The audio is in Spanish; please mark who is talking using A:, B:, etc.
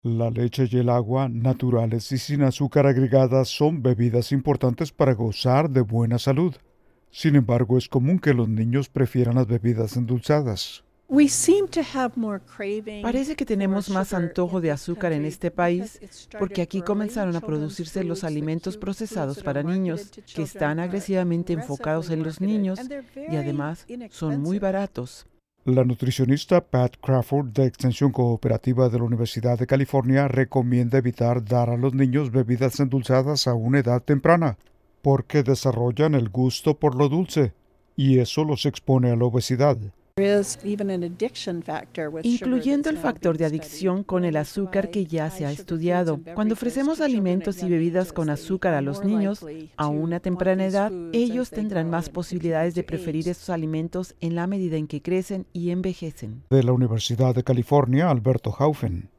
A: La leche y el agua, naturales y sin azúcar agregada, son bebidas importantes para gozar de buena salud. Sin embargo, es común que los niños prefieran las bebidas endulzadas.
B: Parece que tenemos más antojo de azúcar en este país porque aquí comenzaron a producirse los alimentos procesados para niños que están agresivamente enfocados en los niños y además son muy baratos.
A: La nutricionista Pat Crawford de Extensión Cooperativa de la Universidad de California recomienda evitar dar a los niños bebidas endulzadas a una edad temprana, porque desarrollan el gusto por lo dulce, y eso los expone a la obesidad.
B: Incluyendo el factor de adicción con el azúcar que ya se ha estudiado. Cuando ofrecemos alimentos y bebidas con azúcar a los niños a una temprana edad, ellos tendrán más posibilidades de preferir estos alimentos en la medida en que crecen y envejecen.
A: De la Universidad de California, Alberto Haufen.